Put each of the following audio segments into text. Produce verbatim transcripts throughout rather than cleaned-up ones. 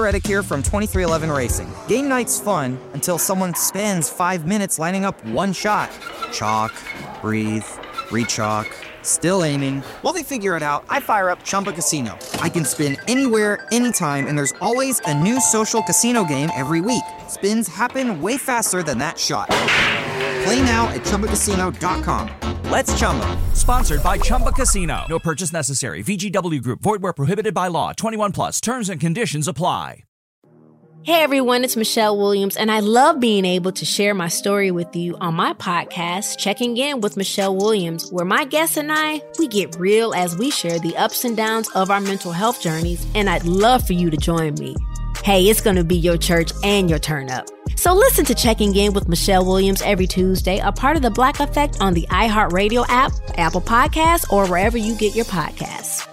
Reddick here from twenty-three eleven Racing. Game night's fun until someone spends five minutes lining up one shot. Chalk, breathe, re-chalk, still aiming. While they figure it out, I fire up Chumba Casino. I can spin anywhere, anytime, and there's always a new social casino game every week. Spins happen way faster than that shot. Play now at Chumba Casino dot com. Let's Chumba. Sponsored by Chumba Casino. No purchase necessary. V G W Group. Void where prohibited by law. twenty-one plus. Terms and conditions apply. Hey everyone, it's Michelle Williams, and I love being able to share my story with you on my podcast, Checking In with Michelle Williams, where my guests and I, we get real as we share the ups and downs of our mental health journeys, and I'd love for you to join me. Hey, it's going to be your church and your turn up. So listen to Checking In with Michelle Williams every Tuesday, a part of the Black Effect on the iHeartRadio app, Apple Podcasts, or wherever you get your podcasts.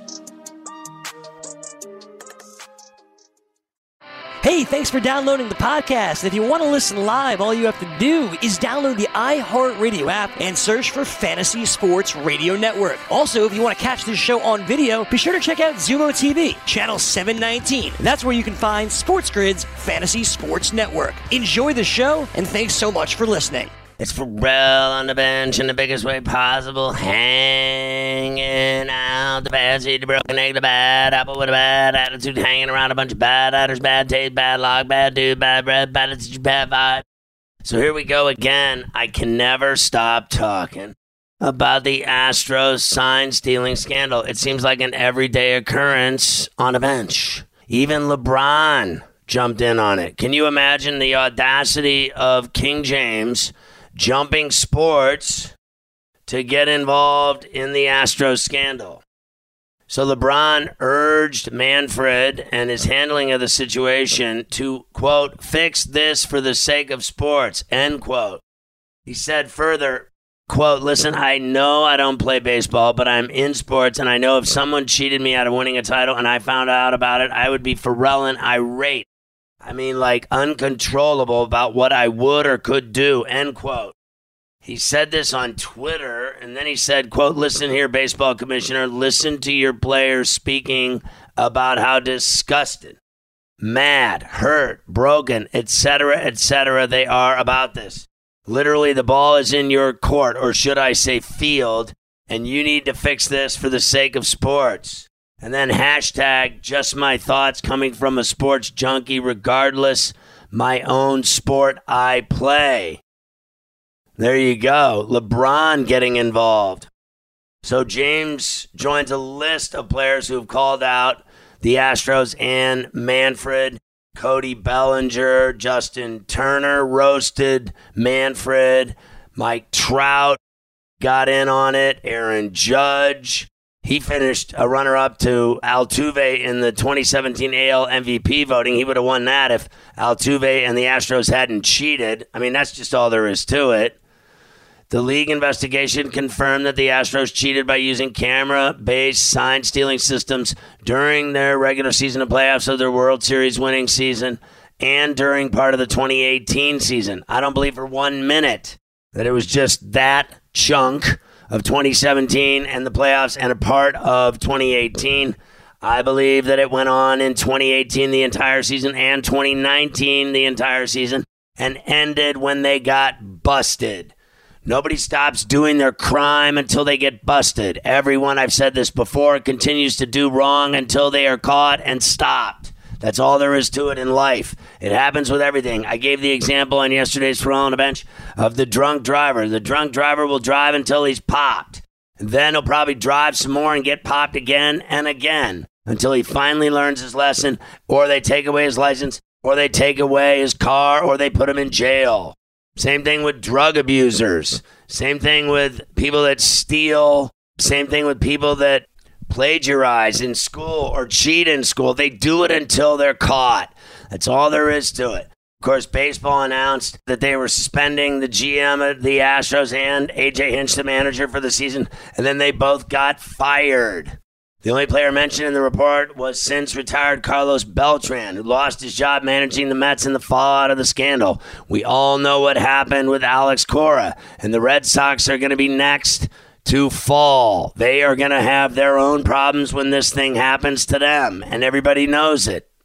Hey, thanks for downloading the podcast. If you want to listen live, all you have to do is download the iHeartRadio app and search for Fantasy Sports Radio Network. Also, if you want to catch this show on video, be sure to check out Zumo T V, channel seven nineteen. That's where you can find Sports Grid's Fantasy Sports Network. Enjoy the show, and thanks so much for listening. It's Pharrell on the bench in the biggest way possible, hanging out the bad seed, the broken egg, the bad apple with a bad attitude, hanging around a bunch of bad actors, bad taste, bad luck, bad dude, bad breath, bad attitude, bad vibe. So here we go again. I can never stop talking about the Astros sign-stealing scandal. It seems like an everyday occurrence on a bench. Even LeBron jumped in on it. Can you imagine the audacity of King James jumping sports to get involved in the Astros scandal? So LeBron urged Manfred and his handling of the situation to, quote, fix this for the sake of sports, end quote. He said further, quote, listen, I know I don't play baseball, but I'm in sports, and I know if someone cheated me out of winning a title and I found out about it, I would be Pharrellin' irate. I mean, like, uncontrollable about what I would or could do, end quote. He said this on Twitter, and then he said, quote, listen here, baseball commissioner, listen to your players speaking about how disgusted, mad, hurt, broken, et cetera, et cetera they are about this. Literally, the ball is in your court, or should I say field, and you need to fix this for the sake of sports. And then hashtag just my thoughts coming from a sports junkie, regardless my own sport I play. There you go. LeBron getting involved. So James joins a list of players who have called out the Astros and Manfred. Cody Bellinger, Justin Turner roasted Manfred. Mike Trout got in on it. Aaron Judge. He finished a runner-up to Altuve in the twenty seventeen A L M V P voting. He would have won that if Altuve and the Astros hadn't cheated. I mean, that's just all there is to it. The league investigation confirmed that the Astros cheated by using camera-based sign-stealing systems during their regular season of playoffs of their World Series winning season and during part of the twenty eighteen season. I don't believe for one minute that it was just that chunk of twenty seventeen and the playoffs and a part of twenty eighteen. I believe that it went on in twenty eighteen the entire season and twenty nineteen the entire season and ended when they got busted. Nobody stops doing their crime until they get busted. Everyone, I've said this before, continues to do wrong until they are caught and stopped. That's all there is to it in life. It happens with everything. I gave the example on yesterday's Throw on a Bench of the drunk driver. The drunk driver will drive until he's popped. And then he'll probably drive some more and get popped again and again until he finally learns his lesson, or they take away his license, or they take away his car, or they put him in jail. Same thing with drug abusers. Same thing with people that steal. Same thing with people that plagiarize in school or cheat in school. They do it until they're caught. That's all there is to it. Of course, baseball announced that they were suspending the G M at the Astros and A J Hinch, the manager, for the season, and then they both got fired. The only player mentioned in the report was since retired Carlos Beltran, who lost his job managing the Mets in the fallout of the scandal. We all know what happened with Alex Cora, and the Red Sox are going to be next to fall. They are going to have their own problems when this thing happens to them, and everybody knows it.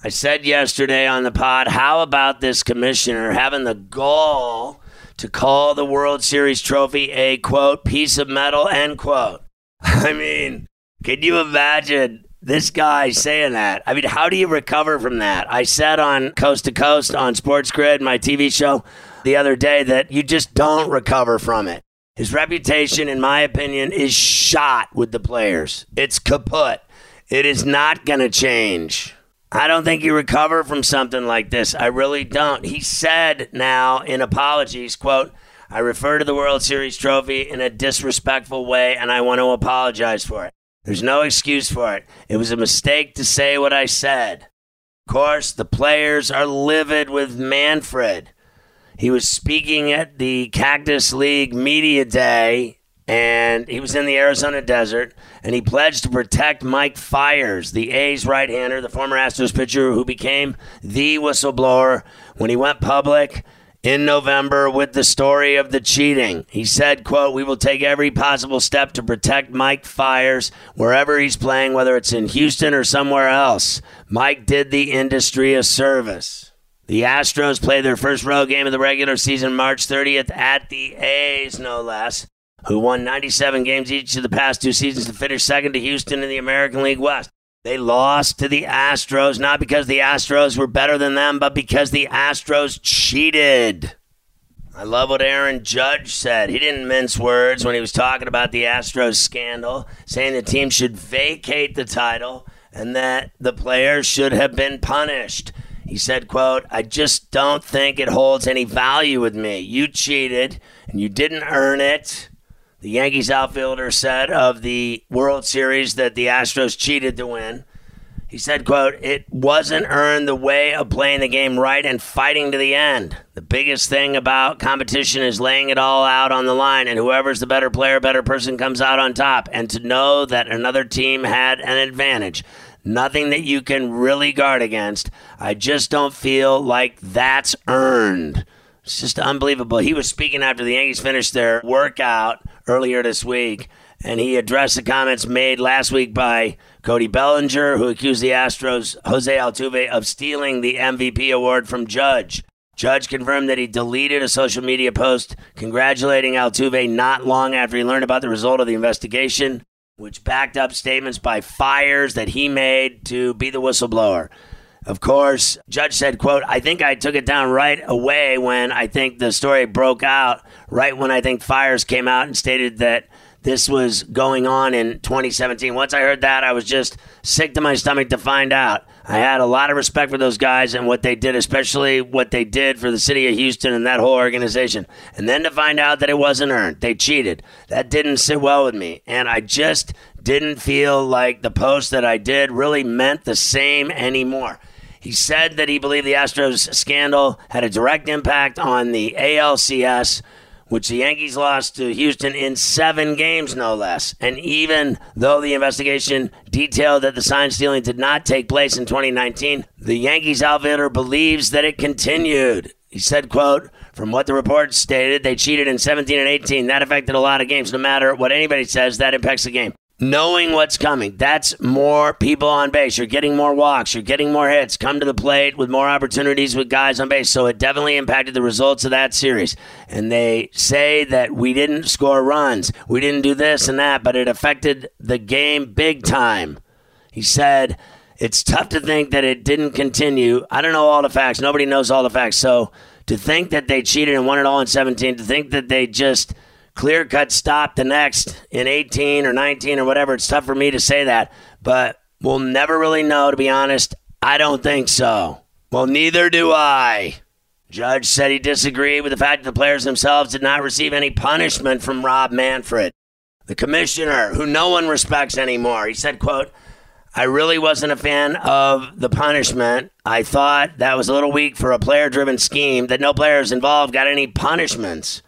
I said yesterday on the pod, how about this commissioner having the gall to call the World Series trophy a, quote, piece of metal, end quote. I mean, can you imagine this guy saying that? I mean, how do you recover from that? I said on Coast to Coast on Sports Grid, my T V show, the other day that you just don't recover from it. His reputation, in my opinion, is shot with the players. It's kaput. It is not going to change. I don't think you recover from something like this. I really don't. He said now in apologies, quote, I refer to the World Series trophy in a disrespectful way, and I want to apologize for it. There's no excuse for it. It was a mistake to say what I said. Of course, the players are livid with Manfred. He was speaking at the Cactus League Media Day, and he was in the Arizona desert, and he pledged to protect Mike Fiers, the A's right-hander, the former Astros pitcher who became the whistleblower when he went public in November with the story of the cheating. He said, quote, we will take every possible step to protect Mike Fiers wherever he's playing, whether it's in Houston or somewhere else. Mike did the industry a service. The Astros played their first road game of the regular season March thirtieth at the A's, no less, who won ninety-seven games each of the past two seasons to finish second to Houston in the American League West. They lost to the Astros, not because the Astros were better than them, but because the Astros cheated. I love what Aaron Judge said. He didn't mince words when he was talking about the Astros scandal, saying the team should vacate the title and that the players should have been punished. He said, quote, I just don't think it holds any value with me. You cheated, and you didn't earn it. The Yankees outfielder said of the World Series that the Astros cheated to win. He said, quote, it wasn't earned the way of playing the game right and fighting to the end. The biggest thing about competition is laying it all out on the line, and whoever's the better player, better person comes out on top. And to know that another team had an advantage, nothing that you can really guard against, I just don't feel like that's earned. It's just unbelievable. He was speaking after the Yankees finished their workout earlier this week, and he addressed the comments made last week by Cody Bellinger, who accused the Astros' Jose Altuve of stealing the M V P award from Judge. Judge confirmed that he deleted a social media post congratulating Altuve not long after he learned about the result of the investigation, which backed up statements by Fiers that he made to be the whistleblower. Of course, Judge said, quote, I think I took it down right away when I think the story broke out, right when I think Fiers came out and stated that this was going on in twenty seventeen. Once I heard that, I was just sick to my stomach to find out. I had a lot of respect for those guys and what they did, especially what they did for the city of Houston and that whole organization. And then to find out that it wasn't earned, they cheated. That didn't sit well with me. And I just didn't feel like the post that I did really meant the same anymore. He said that he believed the Astros scandal had a direct impact on the A L C S, which the Yankees lost to Houston in seven games, no less. And even though the investigation detailed that the sign stealing did not take place in twenty nineteen, the Yankees outfielder believes that it continued. He said, quote, from what the report stated, they cheated in seventeen and eighteen. That affected a lot of games. No matter what anybody says, that impacts the game. Knowing what's coming, that's more people on base. You're getting more walks. You're getting more hits. Come to the plate with more opportunities with guys on base. So it definitely impacted the results of that series. And they say that we didn't score runs. We didn't do this and that, but it affected the game big time. He said, it's tough to think that it didn't continue. I don't know all the facts. Nobody knows all the facts. So to think that they cheated and won it all in seventeen, to think that they just clear-cut stop the next in eighteen or nineteen or whatever. It's tough for me to say that, but we'll never really know, to be honest. I don't think so. Well, neither do I. Judge said he disagreed with the fact that the players themselves did not receive any punishment from Rob Manfred, the commissioner, who no one respects anymore. He said, quote, I really wasn't a fan of the punishment. I thought that was a little weak for a player-driven scheme, that no players involved got any punishments.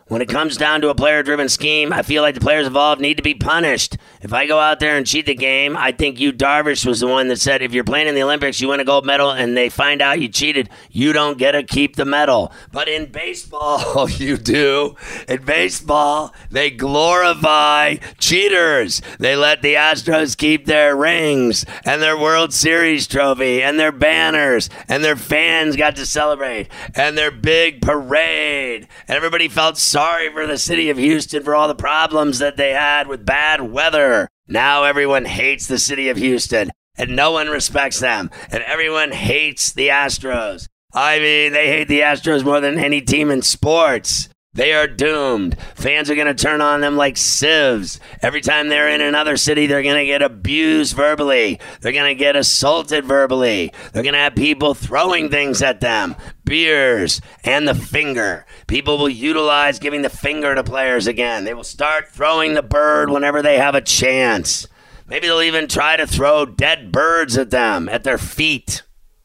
When it comes down to a player-driven scheme, I feel like the players involved need to be punished. If I go out there and cheat the game, I think Yu Darvish was the one that said, if you're playing in the Olympics, you win a gold medal, and they find out you cheated, you don't get to keep the medal. But in baseball, you do. In baseball, they glorify cheaters. They let the Astros keep their rings and their World Series trophy and their banners, and their fans got to celebrate, and their big parade. And everybody felt sorry Sorry for the city of Houston for all the problems that they had with bad weather. Now everyone hates the city of Houston, and no one respects them, and everyone hates the Astros. I mean, they hate the Astros more than any team in sports. They are doomed. Fans are going to turn on them like sieves. Every time they're in another city, they're going to get abused verbally. They're going to get assaulted verbally. They're going to have people throwing things at them. Beers and the finger. People will utilize giving the finger to players again. They will start throwing the bird whenever they have a chance. Maybe they'll even try to throw dead birds at them, at their feet.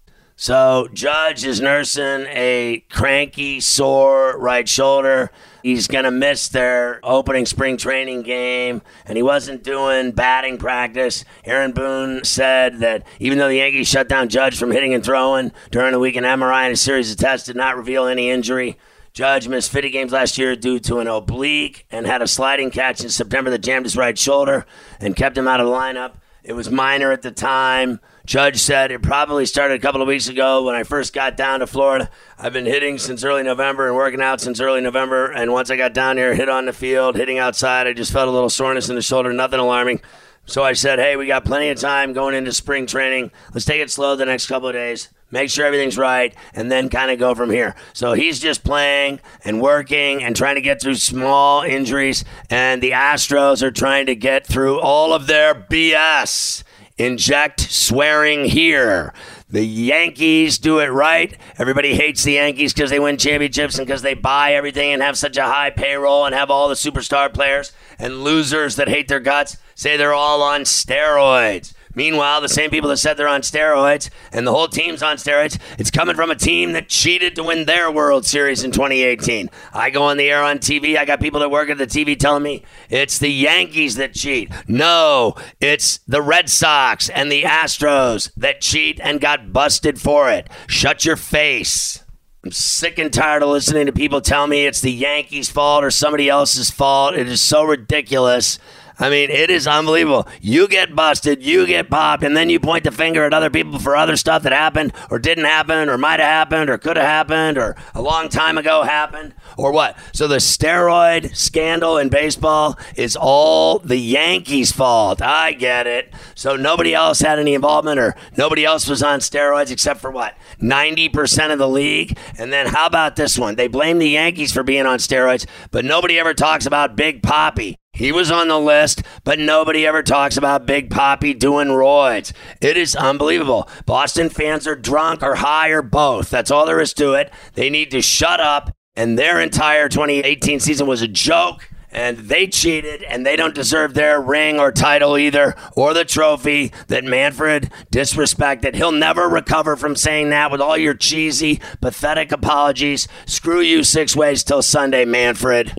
So Judge is nursing a cranky, sore right shoulder. He's going to miss their opening spring training game, and he wasn't doing batting practice. Aaron Boone said that even though the Yankees shut down Judge from hitting and throwing during the week, an M R I and a series of tests did not reveal any injury. Judge missed fifty games last year due to an oblique and had a sliding catch in September that jammed his right shoulder and kept him out of the lineup. It was minor at the time. Judge said it probably started a couple of weeks ago when I first got down to Florida. I've been hitting since early November and working out since early November. And once I got down here, hit on the field, hitting outside, I just felt a little soreness in the shoulder, nothing alarming. So I said, hey, we got plenty of time going into spring training. Let's take it slow the next couple of days. Make sure everything's right, and then kind of go from here. So he's just playing and working and trying to get through small injuries, and the Astros are trying to get through all of their B S. Inject swearing here. The Yankees do it right. Everybody hates the Yankees because they win championships and because they buy everything and have such a high payroll and have all the superstar players. And losers that hate their guts say they're all on steroids. Meanwhile, the same people that said they're on steroids and the whole team's on steroids, it's coming from a team that cheated to win their World Series in twenty eighteen. I go on the air on T V. I got people that work at the T V telling me it's the Yankees that cheat. No, it's the Red Sox and the Astros that cheat and got busted for it. Shut your face. I'm sick and tired of listening to people tell me it's the Yankees' fault or somebody else's fault. It is so ridiculous. I mean, it is unbelievable. You get busted, you get popped, and then you point the finger at other people for other stuff that happened or didn't happen or might have happened or could have happened or a long time ago happened or what? So the steroid scandal in baseball is all the Yankees' fault. I get it. So nobody else had any involvement or nobody else was on steroids except for what? ninety percent of the league? And then how about this one? They blame the Yankees for being on steroids, but nobody ever talks about Big Papi. He was on the list, but nobody ever talks about Big Papi doing roids. It is unbelievable. Boston fans are drunk or high or both. That's all there is to it. They need to shut up, and their entire twenty eighteen season was a joke, and they cheated, and they don't deserve their ring or title either, or the trophy that Manfred disrespected. He'll never recover from saying that with all your cheesy, pathetic apologies. Screw you six ways till Sunday, Manfred.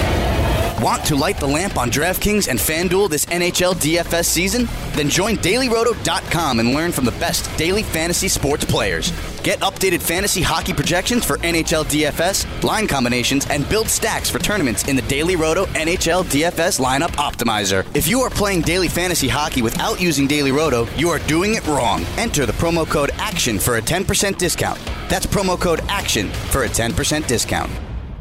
Want to light the lamp on DraftKings and FanDuel this N H L D F S season? Then join Daily Roto dot com and learn from the best daily fantasy sports players. Get updated fantasy hockey projections for N H L D F S, line combinations, and build stacks for tournaments in the Daily Roto N H L D F S Lineup Optimizer. If you are playing daily fantasy hockey without using Daily Roto, you are doing it wrong. Enter the promo code ACTION for a ten percent discount. That's promo code ACTION for a ten percent discount.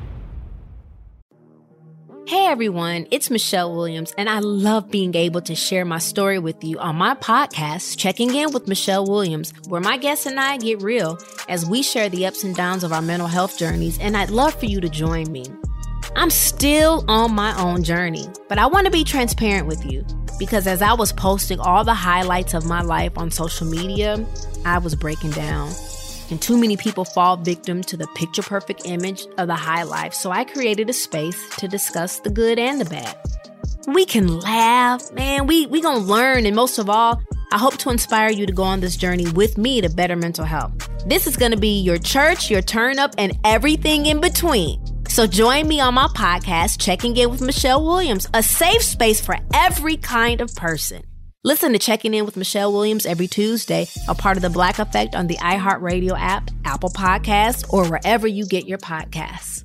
Hey everyone, it's Michelle Williams, and I love being able to share my story with you on my podcast, Checking In with Michelle Williams, where my guests and I get real as we share the ups and downs of our mental health journeys, and I'd love for you to join me. I'm still on my own journey, but I want to be transparent with you because as I was posting all the highlights of my life on social media, I was breaking down. And too many people fall victim to the picture-perfect image of the high life, so I created a space to discuss the good and the bad. We can laugh, man, we we gonna learn, and most of all, I hope to inspire you to go on this journey with me to better mental health. This is gonna be your church, your turn-up, and everything in between. So join me on my podcast, Checking In with Michelle Williams, a safe space for every kind of person. Listen to Checking In with Michelle Williams every Tuesday, a part of the Black Effect on the iHeartRadio app, Apple Podcasts, or wherever you get your podcasts.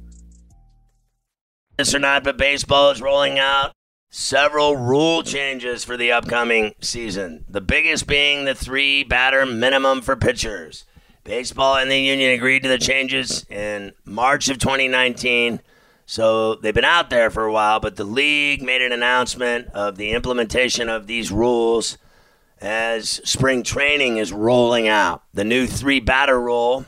This or not, but baseball is rolling out several rule changes for the upcoming season. The biggest being the three batter minimum for pitchers. Baseball and the union agreed to the changes in March of twenty nineteen. So they've been out there for a while, but the league made an announcement of the implementation of these rules as spring training is rolling out. The new three-batter rule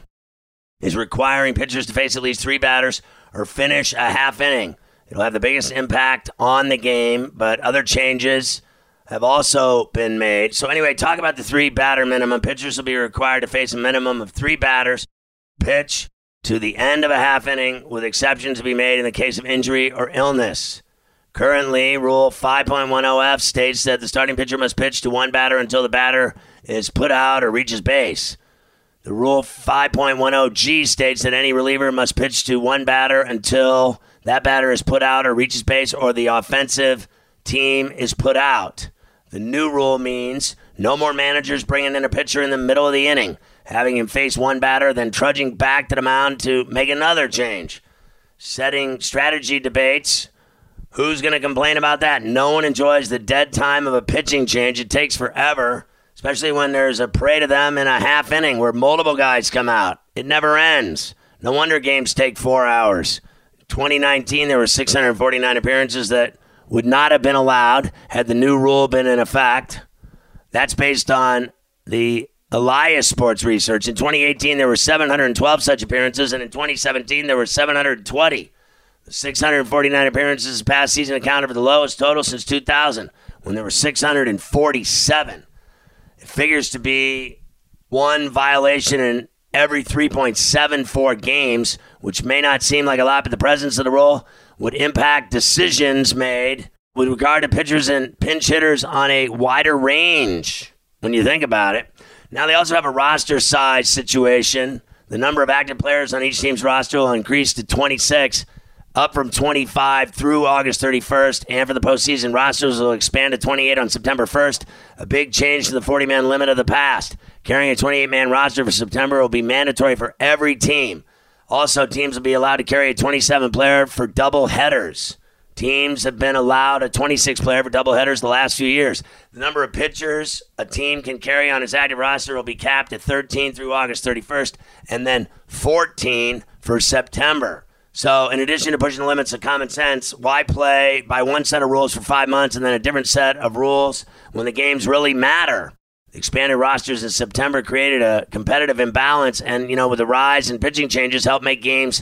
is requiring pitchers to face at least three batters or finish a half inning. It'll have the biggest impact on the game, but other changes have also been made. So anyway, talk about the three-batter minimum. Pitchers will be required to face a minimum of three batters, pitch to the end of a half inning, with exceptions to be made in the case of injury or illness. Currently, Rule five point ten F states that the starting pitcher must pitch to one batter until the batter is put out or reaches base. The Rule five point ten G states that any reliever must pitch to one batter until that batter is put out or reaches base or the offensive team is put out. The new rule means no more managers bringing in a pitcher in the middle of the inning, having him face one batter, then trudging back to the mound to make another change. Setting strategy debates. Who's going to complain about that? No one enjoys the dead time of a pitching change. It takes forever, especially when there's a parade of them in a half inning where multiple guys come out. It never ends. No wonder games take four hours. twenty nineteen, there were six hundred forty-nine appearances that would not have been allowed had the new rule been in effect. That's based on the Elias Sports Research. In twenty eighteen, there were seven hundred twelve such appearances, and in twenty seventeen, there were seven hundred twenty. The six hundred forty-nine appearances this past season accounted for the lowest total since two thousand, when there were six hundred forty-seven. It figures to be one violation in every three point seven four games, which may not seem like a lot, but the presence of the rule would impact decisions made with regard to pitchers and pinch hitters on a wider range when you think about it. Now they also have a roster size situation. The number of active players on each team's roster will increase to twenty-six, up from twenty-five through August thirty-first. And for the postseason, rosters will expand to twenty-eight on September first, a big change to the forty-man limit of the past. Carrying a twenty-eight-man roster for September will be mandatory for every team. Also, teams will be allowed to carry a twenty-seven player for double headers. Teams have been allowed a twenty-six player for double headers the last few years. The number of pitchers a team can carry on its active roster will be capped at thirteen through August thirty-first, and then fourteen for September. So in addition to pushing the limits of common sense, why play by one set of rules for five months and then a different set of rules when the games really matter? Expanded rosters in September created a competitive imbalance, and, you know, with the rise in pitching changes, helped make games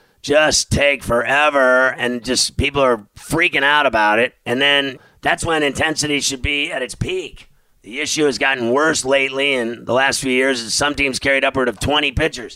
just take forever, and just people are freaking out about it. And then that's when intensity should be at its peak. The issue has gotten worse lately in the last few years, as some teams carried upward of twenty pitchers.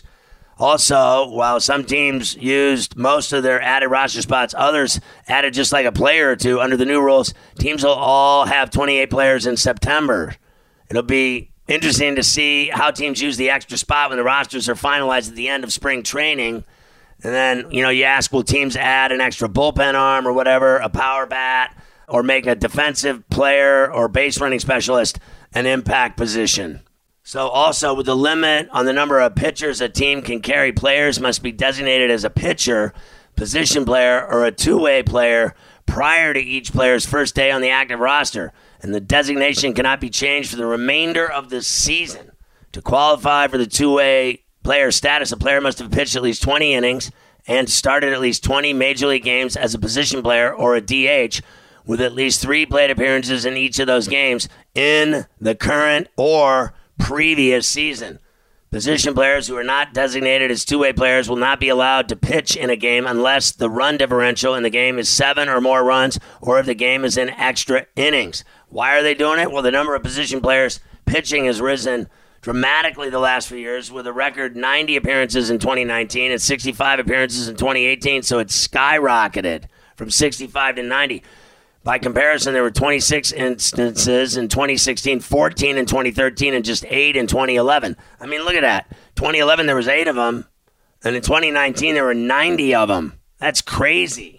Also, while some teams used most of their added roster spots, others added just like a player or two. Under the new rules, teams will all have twenty-eight players in September. It'll be interesting to see how teams use the extra spot when the rosters are finalized at the end of spring training. And then, you know, you ask, will teams add an extra bullpen arm or whatever, a power bat, or make a defensive player or base running specialist an impact position? So also, with the limit on the number of pitchers a team can carry, players must be designated as a pitcher, position player, or a two-way player prior to each player's first day on the active roster. And the designation cannot be changed for the remainder of the season. To qualify for the two-way player status, a player must have pitched at least twenty innings and started at least twenty Major League games as a position player or a D H, with at least three plate appearances in each of those games in the current or previous season. Position players who are not designated as two-way players will not be allowed to pitch in a game unless the run differential in the game is seven or more runs, or if the game is in extra innings. Why are they doing it? Well, the number of position players pitching has risen dramatically the last few years, with a record ninety appearances in twenty nineteen and sixty-five appearances in twenty eighteen, so it's skyrocketed from sixty-five to ninety. By comparison, there were twenty-six instances in twenty sixteen, fourteen in twenty thirteen, and just eight in twenty eleven. I mean, look at that. twenty eleven, there was eight of them, and in twenty nineteen, there were ninety of them. That's crazy.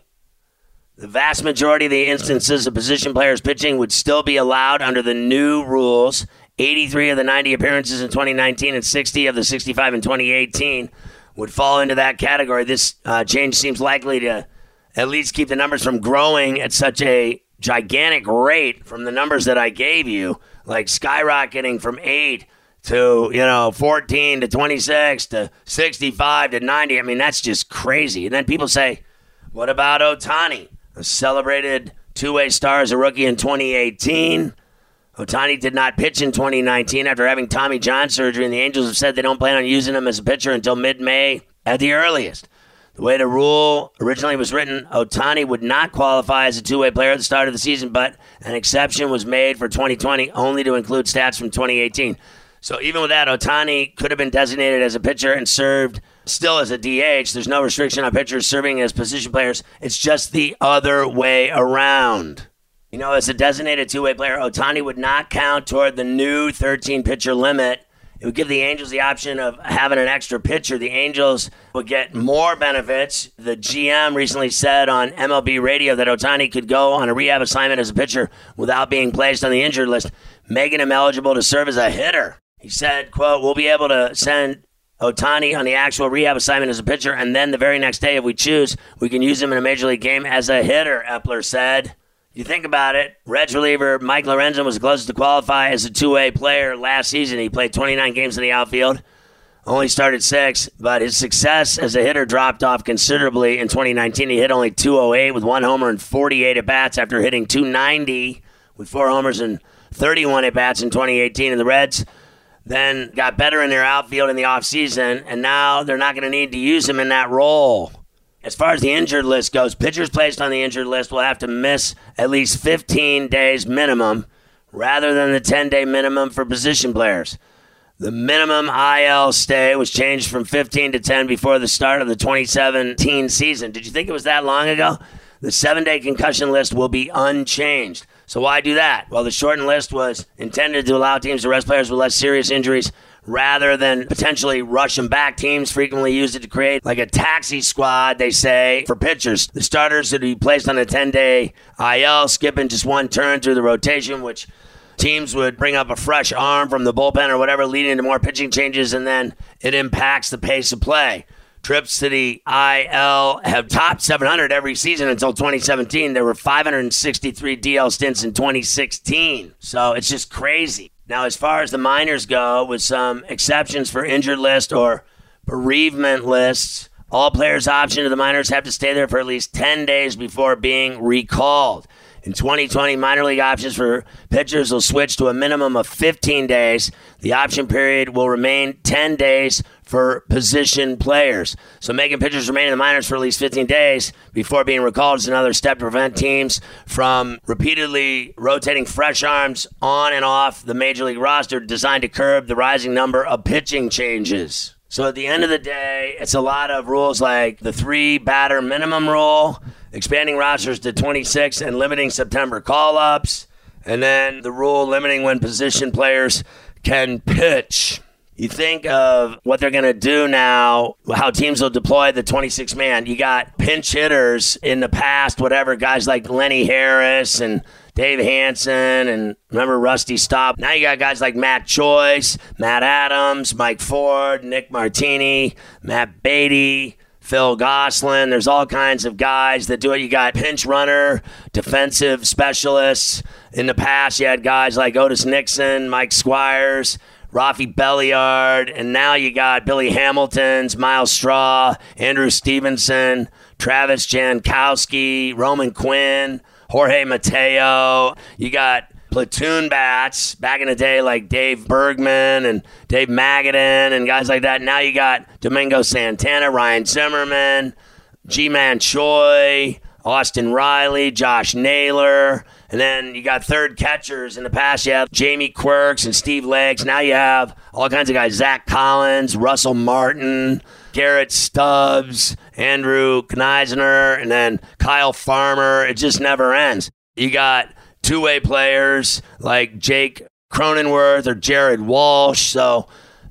The vast majority of the instances of position players pitching would still be allowed under the new rules. eighty-three of the ninety appearances in twenty nineteen and sixty of the sixty-five in twenty eighteen would fall into that category. This uh, change seems likely to at least keep the numbers from growing at such a gigantic rate from the numbers that I gave you, like skyrocketing from eight to, you know, fourteen to twenty-six to sixty-five to ninety. I mean, that's just crazy. And then people say, what about Ohtani? A celebrated two-way star as a rookie in twenty eighteen. Ohtani did not pitch in twenty nineteen after having Tommy John surgery, and the Angels have said they don't plan on using him as a pitcher until mid-May at the earliest. The way the rule originally was written, Ohtani would not qualify as a two-way player at the start of the season, but an exception was made for twenty twenty only to include stats from twenty eighteen. So even with that, Ohtani could have been designated as a pitcher and served still as a D H. There's no restriction on pitchers serving as position players. It's just the other way around. You know, as a designated two-way player, Ohtani would not count toward the new thirteen-pitcher limit. It would give the Angels the option of having an extra pitcher. The Angels would get more benefits. The G M recently said on M L B radio that Ohtani could go on a rehab assignment as a pitcher without being placed on the injured list, making him eligible to serve as a hitter. He said, quote, we'll be able to send Ohtani on the actual rehab assignment as a pitcher, and then the very next day, if we choose, we can use him in a major league game as a hitter, Epler said. You think about it, Reds reliever Mike Lorenzen was the closest to qualify as a two-way player last season. He played twenty-nine games in the outfield, only started six, but his success as a hitter dropped off considerably in twenty nineteen. He hit only two oh eight with one homer and forty-eight at-bats after hitting two ninety with four homers and thirty-one at-bats in twenty eighteen. And the Reds then got better in their outfield in the offseason, and now they're not going to need to use him in that role. As far as the injured list goes, pitchers placed on the injured list will have to miss at least fifteen days minimum rather than the ten-day minimum for position players. The minimum I L stay was changed from fifteen to ten before the start of the twenty seventeen season. Did you think it was that long ago? The seven-day concussion list will be unchanged. So why do that? Well, the shortened list was intended to allow teams to rest players with less serious injuries rather than potentially rush them back. Teams frequently use it to create like a taxi squad, they say, for pitchers. The starters would be placed on a ten-day I L, skipping just one turn through the rotation, which teams would bring up a fresh arm from the bullpen or whatever, leading to more pitching changes, and then it impacts the pace of play. Trips to the I L have topped seven hundred every season until twenty seventeen. There were five hundred sixty-three D L stints in twenty sixteen. So it's just crazy. Now, as far as the minors go, with some exceptions for injured list or bereavement lists, all players optioned to the minors have to stay there for at least ten days before being recalled. In twenty twenty, minor league options for pitchers will switch to a minimum of fifteen days. The option period will remain ten days for position players. So making pitchers remain in the minors for at least fifteen days before being recalled is another step to prevent teams from repeatedly rotating fresh arms on and off the major league roster, designed to curb the rising number of pitching changes. So at the end of the day, it's a lot of rules like the three batter minimum rule, expanding rosters to twenty-six and limiting September call-ups, and then the rule limiting when position players can pitch. You think of what they're going to do now, how teams will deploy the twenty-six man. You got pinch hitters in the past, whatever, guys like Lenny Harris and Dave Hansen, and remember Rusty Staub. Now you got guys like Matt Joyce, Matt Adams, Mike Ford, Nick Martini, Matt Beatty, Phil Gosselin. There's all kinds of guys that do it. You got pinch runner, defensive specialists. In the past, you had guys like Otis Nixon, Mike Squires, Rafi Belliard, and now you got Billy Hamilton's, Miles Straw, Andrew Stevenson, Travis Jankowski, Roman Quinn, Jorge Mateo. You got platoon bats back in the day like Dave Bergman and Dave Magadan and guys like that. Now you got Domingo Santana, Ryan Zimmerman, G-Man Choi, Austin Riley, Josh Naylor. And then you got third catchers. In the past, you had Jamie Quirks and Steve Legs. Now you have all kinds of guys, Zach Collins, Russell Martin, Garrett Stubbs, Andrew Kneisner, and then Kyle Farmer. It just never ends. You got two-way players like Jake Cronenworth or Jared Walsh. So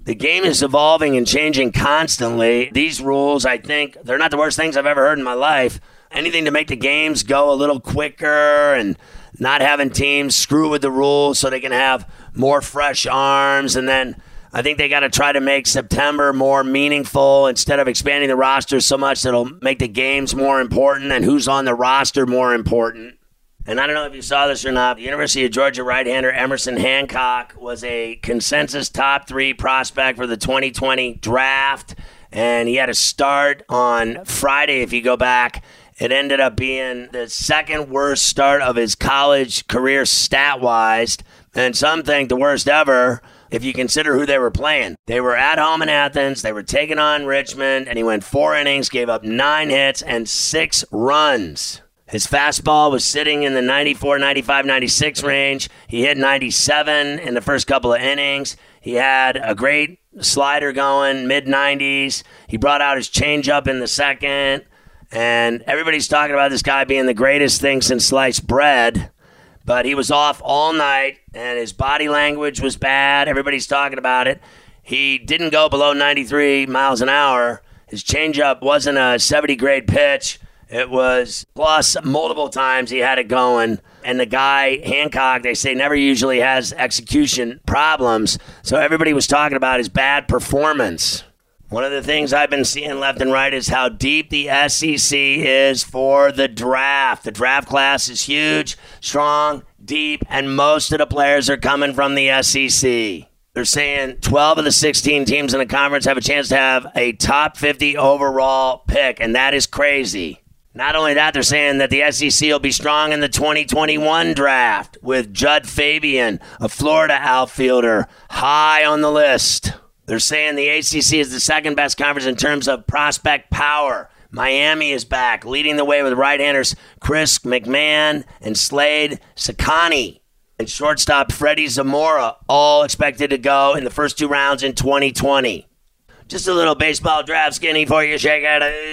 The game is evolving and changing constantly. These rules, I think, they're not the worst things I've ever heard in my life. Anything to make the games go a little quicker and not having teams screw with the rules so they can have more fresh arms. And then I think they got to try to make September more meaningful instead of expanding the roster so much that'll make the games more important and who's on the roster more important. And I don't know if you saw this or not, the University of Georgia right-hander Emerson Hancock was a consensus top three prospect for the twenty twenty draft, and he had a start on Friday, if you go back. It ended up being the second worst start of his college career stat-wise, and some think the worst ever if you consider who they were playing. They were at home in Athens, they were taking on Richmond, and he went four innings, gave up nine hits and six runs. His fastball was sitting in the ninety-four, ninety-five, ninety-six range. He hit ninety-seven in the first couple of innings. He had a great slider going, mid nineties. He brought out his changeup in the second. And everybody's talking about this guy being the greatest thing since sliced bread. But he was off all night, and his body language was bad. Everybody's talking about it. He didn't go below ninety-three miles an hour. His changeup wasn't a seventy-grade pitch. It was plus multiple times he had it going. And the guy, Hancock, they say never usually has execution problems. So everybody was talking about his bad performance. One of the things I've been seeing left and right is how deep the S E C is for the draft. The draft class is huge, strong, deep, and most of the players are coming from the S E C. They're saying twelve of the sixteen teams in the conference have a chance to have a top fifty overall pick, and that is crazy. Not only that, they're saying that the S E C will be strong in the twenty twenty-one draft with Judd Fabian, a Florida outfielder, high on the list. They're saying the A C C is the second best conference in terms of prospect power. Miami is back, leading the way with right-handers Chris McMahon and Slade Sakani. And shortstop Freddie Zamora, all expected to go in the first two rounds in twenty twenty. Just a little baseball draft skinny for you, shake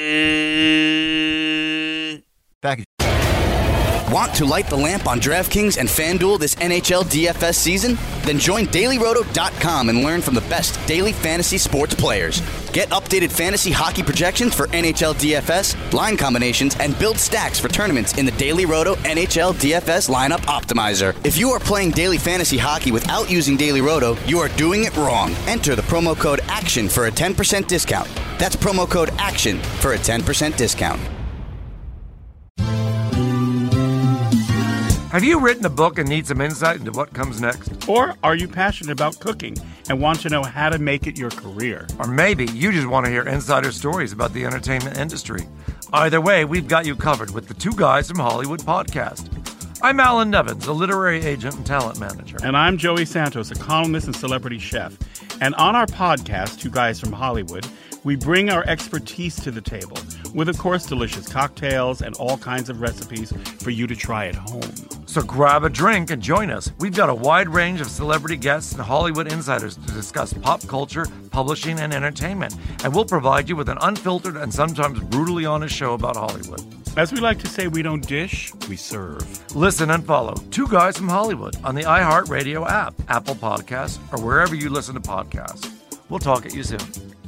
it. Back. Want to light the lamp on DraftKings and FanDuel this N H L D F S season? Then join Daily Roto dot com and learn from the best daily fantasy sports players. Get updated fantasy hockey projections for N H L D F S, line combinations, and build stacks for tournaments in the Daily Roto N H L D F S Lineup Optimizer. If you are playing daily fantasy hockey without using Daily Roto, you are doing it wrong. Enter the promo code ACTION for a ten percent discount. That's promo code ACTION for a ten percent discount. Have you written a book and need some insight into what comes next? Or are you passionate about cooking and want to know how to make it your career? Or maybe you just want to hear insider stories about the entertainment industry. Either way, we've got you covered with the Two Guys from Hollywood podcast. I'm Alan Nevins, a literary agent and talent manager. And I'm Joey Santos, a columnist and celebrity chef. And on our podcast, Two Guys from Hollywood, we bring our expertise to the table with, of course, delicious cocktails and all kinds of recipes for you to try at home. So grab a drink and join us. We've got a wide range of celebrity guests and Hollywood insiders to discuss pop culture, publishing, and entertainment. And we'll provide you with an unfiltered and sometimes brutally honest show about Hollywood. As we like to say, we don't dish, we serve. Listen and follow Two Guys from Hollywood on the iHeartRadio app, Apple Podcasts, or wherever you listen to podcasts. We'll talk at you soon.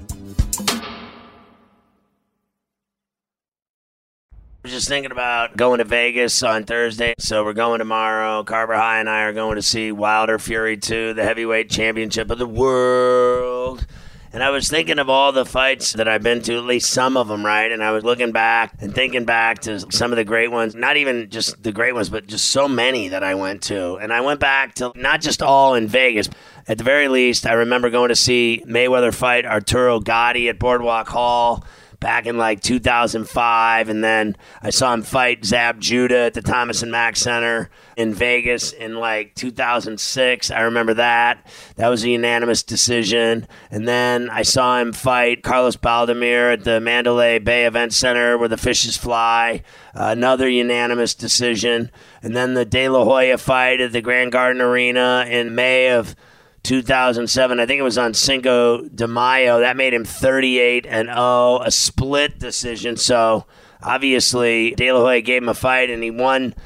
I was just thinking about going to Vegas on Thursday, so we're going tomorrow. Carver High and I are going to see Wilder Fury two, the heavyweight championship of the world. And I was thinking of all the fights that I've been to, at least some of them, right? And I was looking back and thinking back to some of the great ones, not even just the great ones, but just so many that I went to. And I went back to not just all in Vegas. At the very least, I remember going to see Mayweather fight Arturo Gatti at Boardwalk Hall back in like two thousand five, and then I saw him fight Zab Judah at the Thomas and Mack Center in Vegas in like two thousand six. I remember that. That was a unanimous decision. And then I saw him fight Carlos Baldemir at the Mandalay Bay Event Center where the fishes fly. Uh, another unanimous decision. And then the De La Hoya fight at the Grand Garden Arena in May of two thousand seven, I think it was on Cinco de Mayo. That made him thirty-eight and oh, a split decision. So obviously De La Hoya gave him a fight and he won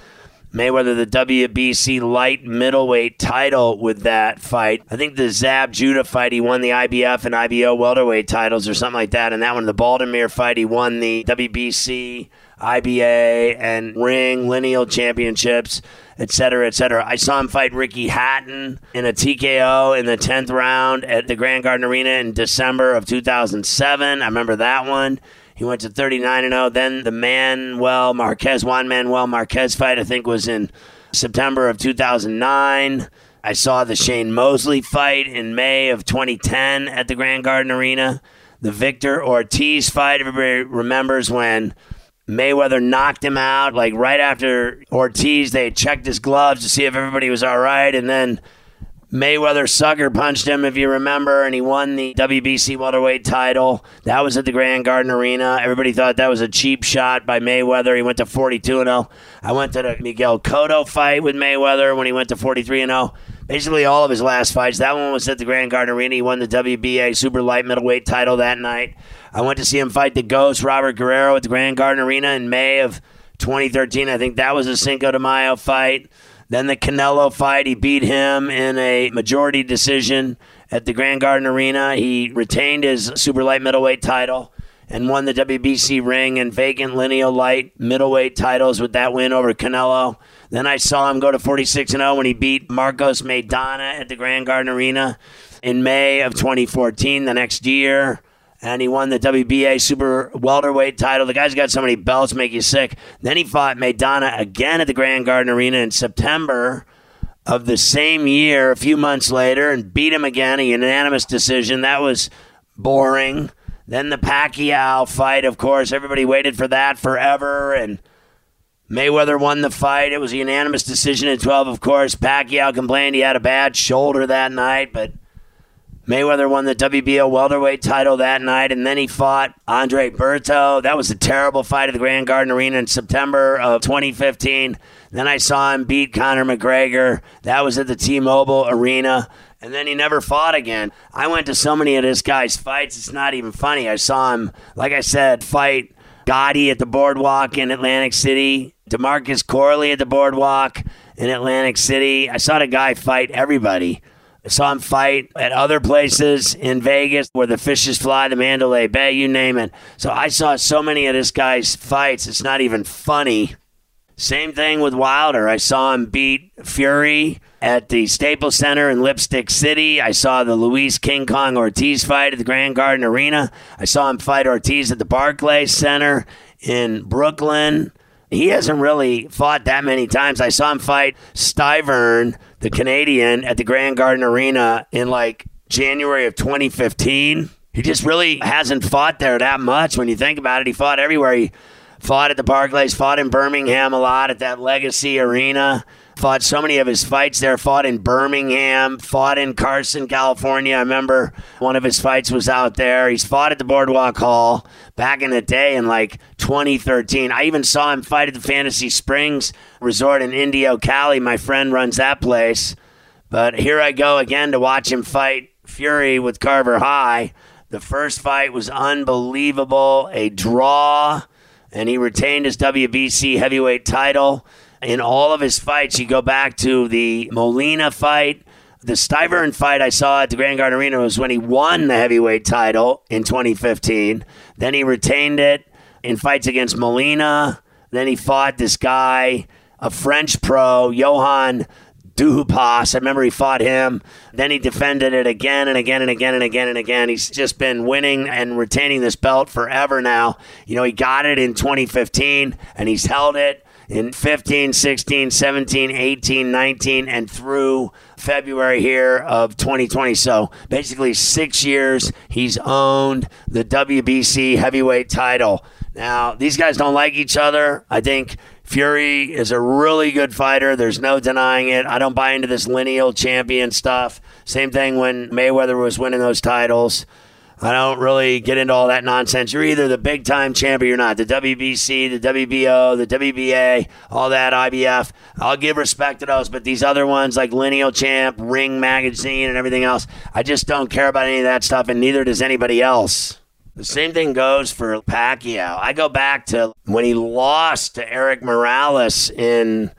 Mayweather the W B C light middleweight title with that fight. I think the Zab Judah fight, he won the I B F and I B O welterweight titles or something like that. And that one, the Baltimore fight, he won the W B C, I B A, and Ring Lineal championships, et cetera, et cetera. I saw him fight Ricky Hatton in a T K O in the tenth round at the Grand Garden Arena in December of two thousand seven. I remember that one. He went to thirty-nine and oh. Then the Manuel Marquez, Juan Manuel Marquez fight, I think, was in September of two thousand nine. I saw the Shane Mosley fight in May of twenty ten at the Grand Garden Arena. The Victor Ortiz fight, everybody remembers when Mayweather knocked him out. Like right after Ortiz, they checked his gloves to see if everybody was all right. And then Mayweather sucker punched him, if you remember, and he won the W B C welterweight title. That was at the Grand Garden Arena. Everybody thought that was a cheap shot by Mayweather. He went to forty-two and oh. I went to the Miguel Cotto fight with Mayweather when he went to forty-three and oh. Basically all of his last fights. That one was at the Grand Garden Arena. He won the W B A super light middleweight title that night. I went to see him fight the Ghost, Robert Guerrero, at the Grand Garden Arena in May of twenty thirteen. I think that was a Cinco de Mayo fight. Then the Canelo fight, he beat him in a majority decision at the Grand Garden Arena. He retained his super light middleweight title and won the W B C ring and vacant lineal light middleweight titles with that win over Canelo. Then I saw him go to forty-six and oh when he beat Marcos Maidana at the Grand Garden Arena in May of twenty fourteen, the next year. And he won the W B A super welterweight title. The guy's got so many belts, make you sick. Then he fought Maidana again at the Grand Garden Arena in September of the same year, a few months later, and beat him again, a unanimous decision. That was boring. Then the Pacquiao fight, of course. Everybody waited for that forever, and Mayweather won the fight. It was a unanimous decision at twelve, of course. Pacquiao complained he had a bad shoulder that night, but Mayweather won the W B O welterweight title that night, and then he fought Andre Berto. That was a terrible fight at the Grand Garden Arena in September of twenty fifteen. Then I saw him beat Conor McGregor. That was at the T-Mobile Arena, and then he never fought again. I went to so many of this guy's fights, it's not even funny. I saw him, like I said, fight Gotti at the Boardwalk in Atlantic City, DeMarcus Corley at the Boardwalk in Atlantic City. I saw the guy fight everybody. I saw him fight at other places in Vegas where the fishes fly, the Mandalay Bay, you name it. So I saw so many of this guy's fights, it's not even funny. Same thing with Wilder. I saw him beat Fury at the Staples Center in Lipstick City. I saw the Luis King Kong Ortiz fight at the Grand Garden Arena. I saw him fight Ortiz at the Barclays Center in Brooklyn. He hasn't really fought that many times. I saw him fight Stiverne, the Canadian, at the Grand Garden Arena in like January of twenty fifteen. He just really hasn't fought there that much when you think about it. He fought everywhere. He fought at the Barclays, fought in Birmingham a lot at that Legacy Arena. Fought so many of his fights there. Fought in Birmingham. Fought in Carson, California. I remember one of his fights was out there. He's fought at the Boardwalk Hall back in the day in like twenty thirteen. I even saw him fight at the Fantasy Springs Resort in Indio, Cali. My friend runs that place. But here I go again to watch him fight Fury with Carver High. The first fight was unbelievable. A draw. And he retained his W B C heavyweight title. In all of his fights, you go back to the Molina fight. The Stiverne fight I saw at the Grand Garden Arena was when he won the heavyweight title in twenty fifteen. Then he retained it in fights against Molina. Then he fought this guy, a French pro, Johan Duhaupas. I remember he fought him. Then he defended it again and again and again and again and again. He's just been winning and retaining this belt forever now. You know, he got it in twenty fifteen, and he's held it in fifteen, sixteen, seventeen, eighteen, nineteen, and through February here of twenty twenty. So basically six years he's owned the W B C heavyweight title. Now, these guys don't like each other. I think Fury is a really good fighter. There's no denying it. I don't buy into this lineal champion stuff. Same thing when Mayweather was winning those titles. I don't really get into all that nonsense. You're either the big-time champ or you're not. The W B C, the W B O, the W B A, all that, I B F. I'll give respect to those, but these other ones like Lineal Champ, Ring Magazine, and everything else, I just don't care about any of that stuff, and neither does anybody else. The same thing goes for Pacquiao. I go back to when he lost to Eric Morales in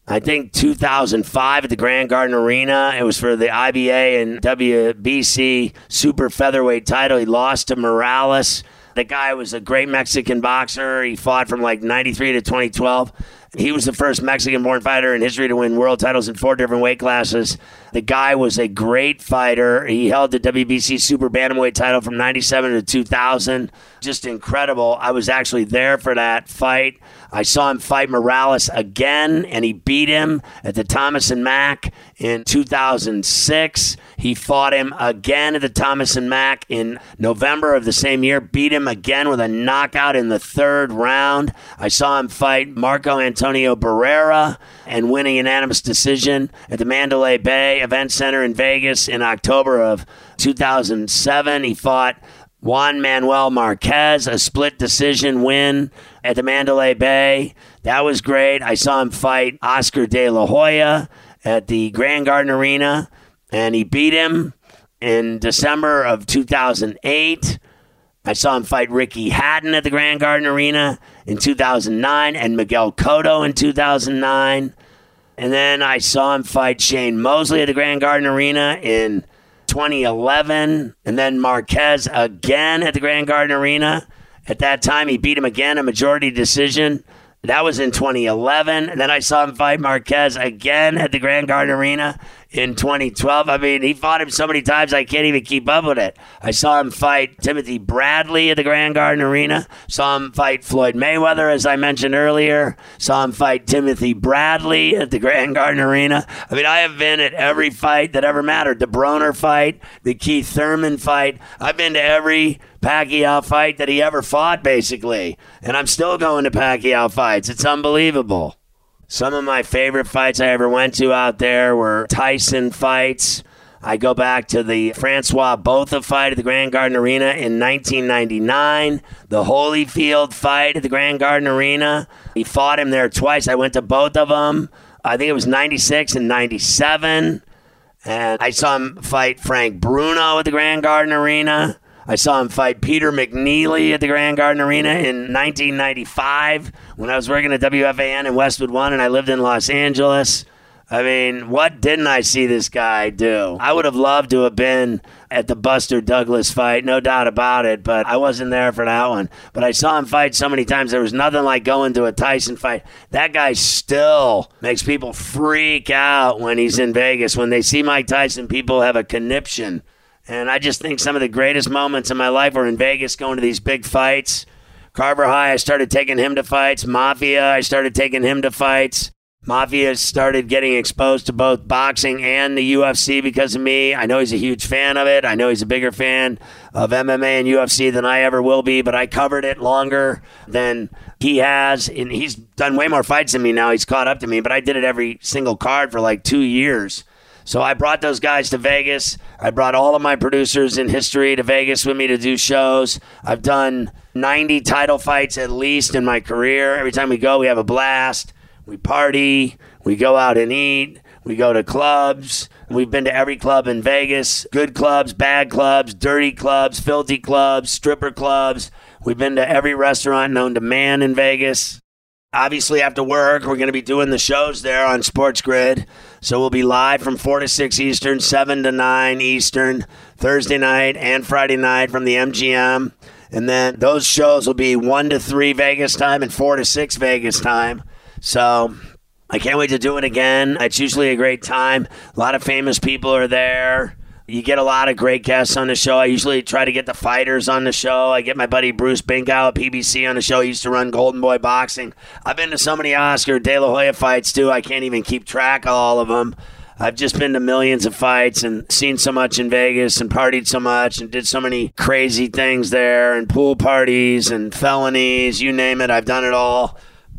I think two thousand five at the Grand Garden Arena. It was for the I B A and W B C super featherweight title. He lost to Morales. The guy was a great Mexican boxer. He fought from like ninety-three to twenty twelve. He was the first Mexican-born fighter in history to win world titles in four different weight classes. The guy was a great fighter. He held the W B C Super Bantamweight title from ninety-seven to two thousand. Just incredible. I was actually there for that fight. I saw him fight Morales again, and he beat him at the Thomas and Mack in two thousand six. He fought him again at the Thomas and Mack in November of the same year, beat him again with a knockout in the third round. I saw him fight Marco Antonio Barrera and win a unanimous decision at the Mandalay Bay Event Center in Vegas in October of two thousand seven. He fought Juan Manuel Marquez, a split decision win at the Mandalay Bay. That was great. I saw him fight Oscar De La Hoya at the Grand Garden Arena, and he beat him in December of two thousand eight. I saw him fight Ricky Hatton at the Grand Garden Arena in two thousand nine and Miguel Cotto in two thousand nine. And then I saw him fight Shane Mosley at the Grand Garden Arena in twenty eleven, and then Marquez again at the Grand Garden Arena. At that time, he beat him again, a majority decision. That was in twenty eleven. And then I saw him fight Marquez again at the Grand Garden Arena in twenty twelve. I mean, he fought him so many times I can't even keep up with it. I saw him fight Timothy Bradley at the Grand Garden Arena. Saw him fight Floyd Mayweather, as I mentioned earlier. Saw him fight Timothy Bradley at the Grand Garden Arena. I mean, I have been at every fight that ever mattered. The Broner fight, the Keith Thurman fight. I've been to every Pacquiao fight that he ever fought, basically. And I'm still going to Pacquiao fights. It's unbelievable. Some of my favorite fights I ever went to out there were Tyson fights. I go back to the Francois Botha fight at the Grand Garden Arena in nineteen ninety-nine, the Holyfield fight at the Grand Garden Arena. He fought him there twice. I went to both of them. I think it was ninety-six and ninety-seven. And I saw him fight Frank Bruno at the Grand Garden Arena. I saw him fight Peter McNeely at the Grand Garden Arena in nineteen ninety-five when I was working at W F A N in Westwood One and I lived in Los Angeles. I mean, what didn't I see this guy do? I would have loved to have been at the Buster Douglas fight, no doubt about it, but I wasn't there for that one. But I saw him fight so many times. There was nothing like going to a Tyson fight. That guy still makes people freak out when he's in Vegas. When they see Mike Tyson, people have a conniption. And I just think some of the greatest moments in my life were in Vegas, going to these big fights. Carver High, I started taking him to fights. Mafia, I started taking him to fights. Mafia started getting exposed to both boxing and the U F C because of me. I know he's a huge fan of it. I know he's a bigger fan of M M A and U F C than I ever will be, but I covered it longer than he has. And he's done way more fights than me now. He's caught up to me, but I did it every single card for like two years. So I brought those guys to Vegas. I brought all of my producers in history to Vegas with me to do shows. I've done ninety title fights at least in my career. Every time we go, we have a blast. We party. We go out and eat. We go to clubs. We've been to every club in Vegas. Good clubs, bad clubs, dirty clubs, filthy clubs, stripper clubs. We've been to every restaurant known to man in Vegas. Obviously, after work, we're going to be doing the shows there on Sports Grid. So we'll be live from four to six Eastern, seven to nine Eastern, Thursday night and Friday night from the M G M. And then those shows will be one to three Vegas time and four to six Vegas time. So I can't wait to do it again. It's usually a great time. A lot of famous people are there. You get a lot of great guests on the show. I usually try to get the fighters on the show. I get my buddy Bruce Binkow at P B C on the show. He used to run Golden Boy Boxing. I've been to so many Oscar De La Hoya fights, too. I can't even keep track of all of them. I've just been to millions of fights and seen so much in Vegas and partied so much and did so many crazy things there and pool parties and felonies. You name it, I've done it all.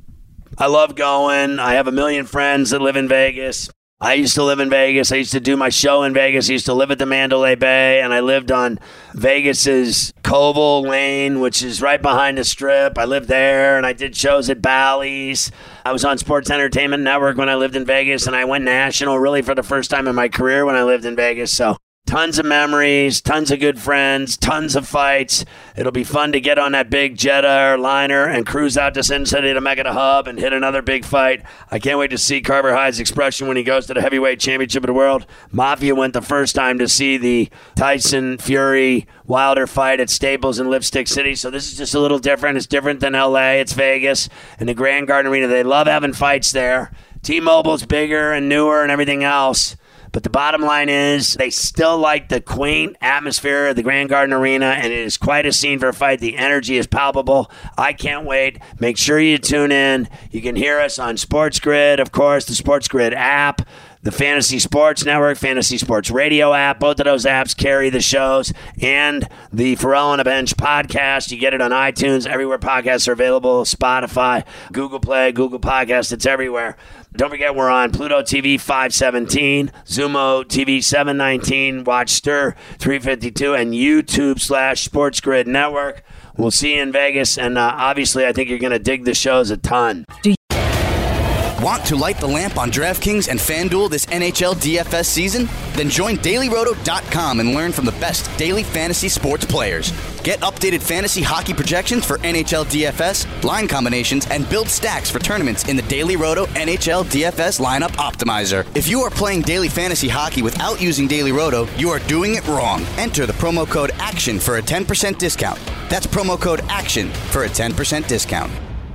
I love going. I have a million friends that live in Vegas. I used to live in Vegas. I used to do my show in Vegas. I used to live at the Mandalay Bay, and I lived on Vegas's Koval Lane, which is right behind the Strip. I lived there, and I did shows at Bally's. I was on Sports Entertainment Network when I lived in Vegas, and I went national really for the first time in my career when I lived in Vegas. So Tons of memories, tons of good friends, tons of fights. It'll be fun to get on that big Jetta liner and cruise out to Sin City to make it a hub and hit another big fight. I can't wait to see Carver Hyde's expression when he goes to the heavyweight championship of the world. Mafia went the first time to see the Tyson Fury Wilder fight at Staples in Lipstick City, so this is just a little different. It's different than L A. It's Vegas and the Grand Garden Arena. They love having fights there. T-Mobile's bigger and newer and everything else. But the bottom line is they still like the quaint atmosphere of the Grand Garden Arena, and it is quite a scene for a fight. The energy is palpable. I can't wait. Make sure you tune in. You can hear us on Sports Grid, of course, the Sports Grid app, the Fantasy Sports Network, Fantasy Sports Radio app. Both of those apps carry the shows, and the Pharrell on the Bench podcast. You get it on iTunes, everywhere podcasts are available, Spotify, Google Play, Google Podcasts. It's everywhere. Don't forget, we're on Pluto T V five seventeen, Zumo T V seven nineteen, Watch Stir three fifty-two, and YouTube slash Sports Grid Network. We'll see you in Vegas, and uh, obviously I think you're going to dig the shows a ton. Do Want to light the lamp on DraftKings and FanDuel this N H L D F S season? Then join Daily Roto dot com and learn from the best daily fantasy sports players. Get updated fantasy hockey projections for N H L D F S, line combinations, and build stacks for tournaments in the Daily Roto N H L D F S Lineup Optimizer. If you are playing daily fantasy hockey without using Daily Roto, you are doing it wrong. Enter the promo code ACTION for a ten percent discount. That's promo code ACTION for a ten percent discount.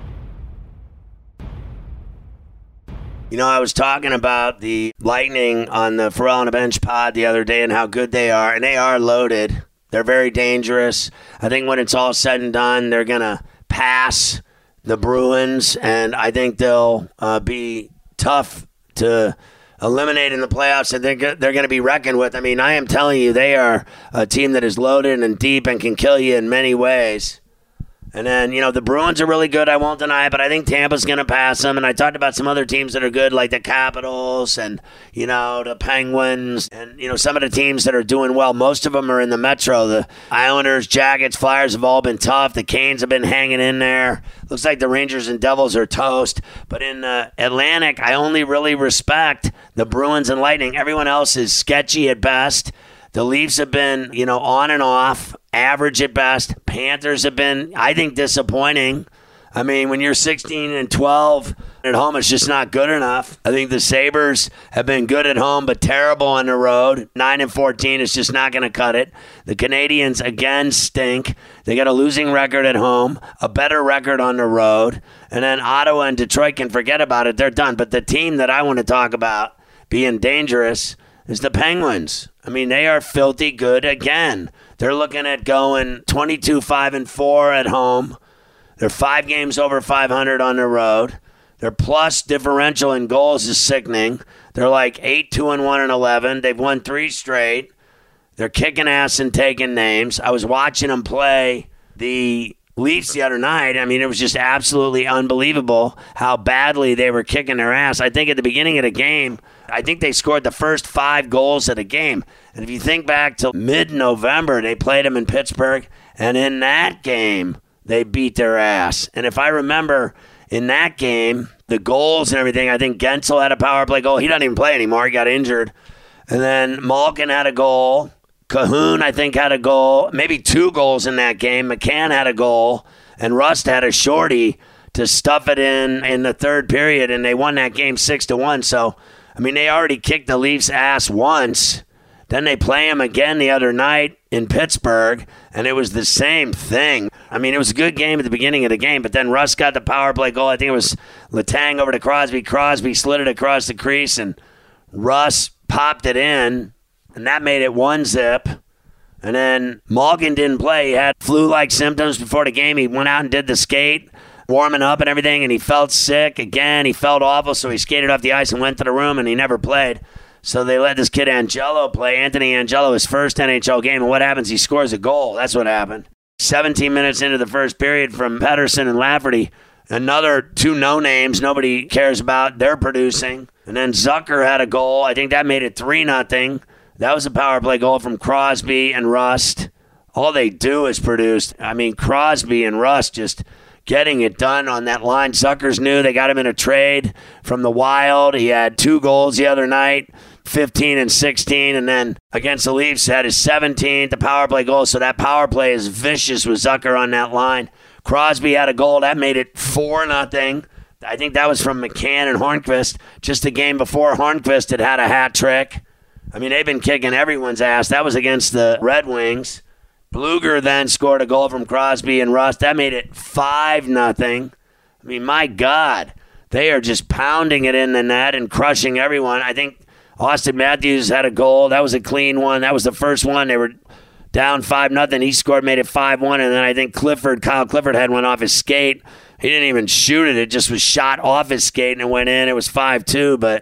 You know, I was talking about the Lightning on the Pharrell on the Bench pod the other day and how good they are, and they are loaded. They're very dangerous. I think when it's all said and done, they're going to pass the Bruins, and I think they'll uh, be tough to eliminate in the playoffs, and they're, they're going to be reckoned with. I mean, I am telling you, they are a team that is loaded and deep and can kill you in many ways. And then, you know, the Bruins are really good, I won't deny it, but I think Tampa's going to pass them. And I talked about some other teams that are good, like the Capitals and, you know, the Penguins and, you know, some of the teams that are doing well. Most of them are in the Metro. The Islanders, Jackets, Flyers have all been tough. The Canes have been hanging in there. Looks like the Rangers and Devils are toast. But in the Atlantic, I only really respect the Bruins and Lightning. Everyone else is sketchy at best. The Leafs have been, you know, on and off, average at best. Panthers have been, I think, disappointing. I mean, when you're sixteen and twelve at home, it's just not good enough. I think the Sabres have been good at home, but terrible on the road. nine and fourteen is just not going to cut it. The Canadians, again, stink. They got a losing record at home, a better record on the road. And then Ottawa and Detroit can forget about it. They're done. But the team that I want to talk about being dangerous is the Penguins. I mean, they are filthy good again. They're looking at going twenty-two five and four at home. They're five games over five hundred on the road. Their plus differential in goals is sickening. They're like eight two and one and eleven. They've won three straight. They're kicking ass and taking names. I was watching them play the Leafs the other night. I mean, it was just absolutely unbelievable how badly they were kicking their ass. I think at the beginning of the game, I think they scored the first five goals of the game. And if you think back to mid-November, they played them in Pittsburgh, and in that game, they beat their ass. And if I remember, in that game, the goals and everything, I think Gensel had a power play goal. He doesn't even play anymore. He got injured. And then Malkin had a goal. Cahoon, I think, had a goal. Maybe two goals in that game. McCann had a goal. And Rust had a shorty to stuff it in in the third period, and they won that game six to one. So, I mean, they already kicked the Leafs' ass once. Then they play them again the other night in Pittsburgh, and it was the same thing. I mean, it was a good game at the beginning of the game, but then Russ got the power play goal. I think it was Letang over to Crosby. Crosby slid it across the crease, and Russ popped it in, and that made it one zip. And then Malkin didn't play. He had flu-like symptoms before the game. He went out and did the skate, warming up and everything, and he felt sick again. He felt awful, so he skated off the ice and went to the room, and he never played. So they let this kid Angelo play, Anthony Angelo, his first N H L game, and what happens? He scores a goal. That's what happened. seventeen minutes into the first period from Pettersson and Lafferty, another two no-names nobody cares about. They're producing. And then Zucker had a goal. I think that made it three nothing. That was a power play goal from Crosby and Rust. All they do is produce. I mean, Crosby and Rust just getting it done on that line. Zucker's new. They got him in a trade from the Wild. He had two goals the other night fifteen and sixteen, and then against the Leafs had his seventeenth, the power play goal. So that power play is vicious with Zucker on that line. Crosby had a goal. That made it four nothing. I think that was from McCann and Hornqvist. Just the game before, Hornqvist had had a hat trick. I mean, they've been kicking everyone's ass. That was against the Red Wings. Bluger then scored a goal from Crosby and Rust. That made it five nothing. I mean, my God. They are just pounding it in the net and crushing everyone. I think Austin Matthews had a goal. That was a clean one. That was the first one. They were down five nothing. He scored, made it five one. And then I think Clifford, Kyle Clifford had one off his skate. He didn't even shoot it. It just was shot off his skate and it went in. It was five two. But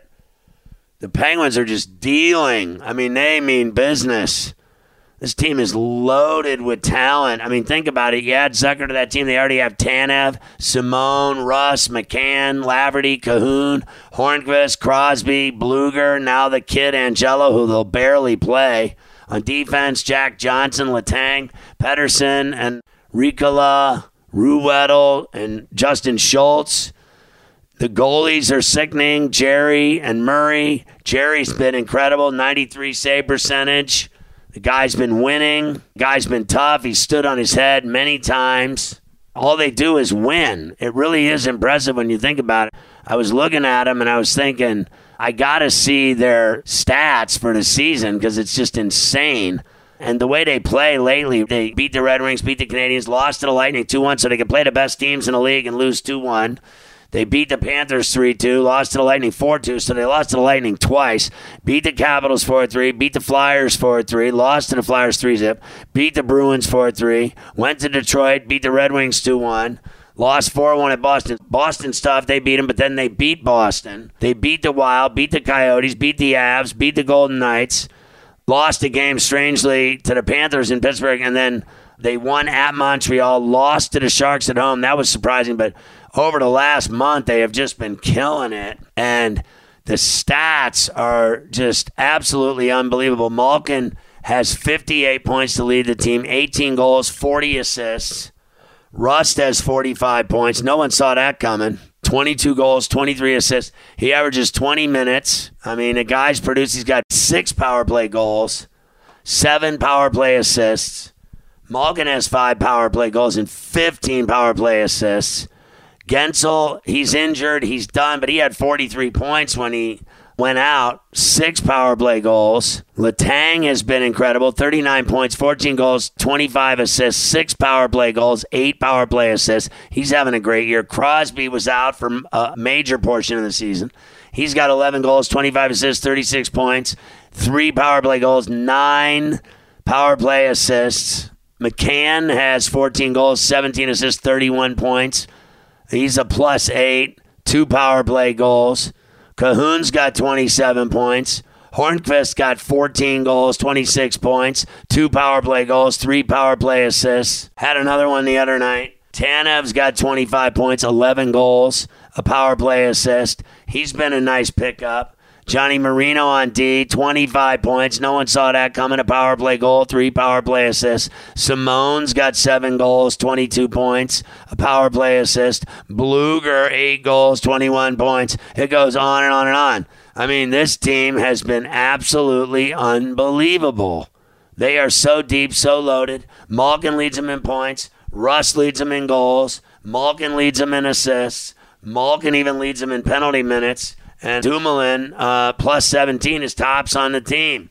the Penguins are just dealing. I mean, they mean business. This team is loaded with talent. I mean, think about it. You add Zucker to that team. They already have Tanev, Simone, Russ, McCann, Laverty, Cahoon, Hornqvist, Crosby, Bluger, now the kid Angelo, who they'll barely play. On defense, Jack Johnson, Letang, Pedersen, and Ricola, Ruedel, and Justin Schultz. The goalies are sickening. Jerry and Murray. Jerry's been incredible, ninety-three save percentage. The guy's been winning. The guy's been tough. He stood on his head many times. All they do is win. It really is impressive when you think about it. I was looking at him and I was thinking, I got to see their stats for the season because it's just insane. And the way they play lately, they beat the Red Wings, beat the Canadiens, lost to the Lightning two one so they could play the best teams in the league and lose two one. They beat the Panthers three two, lost to the Lightning four two, so they lost to the Lightning twice. Beat the Capitals four three, beat the Flyers four three, lost to the Flyers three zip, beat the Bruins four three, went to Detroit, beat the Red Wings two one, lost four one at Boston. Boston stuff, they beat them, but then they beat Boston. They beat the Wild, beat the Coyotes, beat the Avs, beat the Golden Knights, lost a game, strangely, to the Panthers in Pittsburgh, and then they won at Montreal, lost to the Sharks at home. That was surprising, but over the last month, they have just been killing it. And the stats are just absolutely unbelievable. Malkin has fifty-eight points to lead the team, eighteen goals, forty assists. Rust has forty-five points. No one saw that coming. twenty-two goals, twenty-three assists. He averages twenty minutes. I mean, the guy's produced. He's got six power play goals, seven power play assists. Malkin has five power play goals and fifteen power play assists. Gensel, he's injured, he's done, but he had forty-three points when he went out, six power play goals. Letang has been incredible, thirty-nine points, fourteen goals, twenty-five assists, six power play goals, eight power play assists. He's having a great year. Crosby was out for a major portion of the season. He's got eleven goals, twenty-five assists, thirty-six points, three power play goals, nine power play assists. McCann has fourteen goals, seventeen assists, thirty-one points. He's a plus eight, two power play goals. Cahoon's got twenty-seven points. Hornqvist got fourteen goals, twenty-six points, two power play goals, three power play assists. Had another one the other night. Tanev's got twenty-five points, eleven goals, a power play assist. He's been a nice pickup. Johnny Marino on D, twenty-five points. No one saw that coming. A power play goal, three power play assists. Simone's got seven goals, twenty-two points, a power play assist. Bluger, eight goals, twenty-one points. It goes on and on and on. I mean, this team has been absolutely unbelievable. They are so deep, so loaded. Malkin leads them in points. Russ leads them in goals. Malkin leads them in assists. Malkin even leads them in penalty minutes. And Dumoulin, uh, plus seventeen, is tops on the team.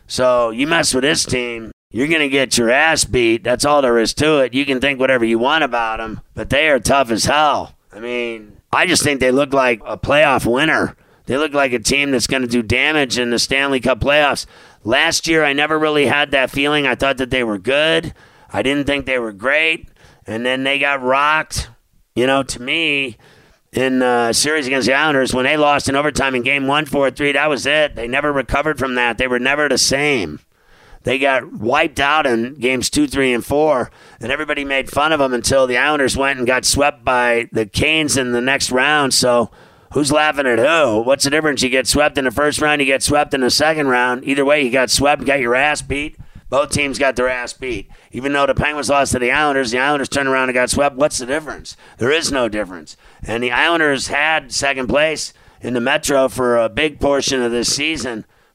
So you mess with this team, you're going to get your ass beat. That's all there is to it. You can think whatever you want about them, but they are tough as hell. I mean, I just think they look like a playoff winner. They look like a team that's going to do damage in the Stanley Cup playoffs. Last year, I never really had that feeling. I thought that they were good. I didn't think they were great. And then they got rocked. You know, to me, in the series against the Islanders, when they lost in overtime in game one, four three, that was it. They never recovered from that. They were never the same. They got wiped out in games two, three, and four, and everybody made fun of them until the Islanders went and got swept by the Canes in the next round. So who's laughing at who? What's the difference? You get swept in the first round, you get swept in the second round. Either way, you got swept, got your ass beat. Both teams got their ass beat. Even though the Penguins lost to the Islanders, the Islanders turned around and got swept. What's the difference? There is no difference. And the Islanders had second place in the Metro for a big portion of this season.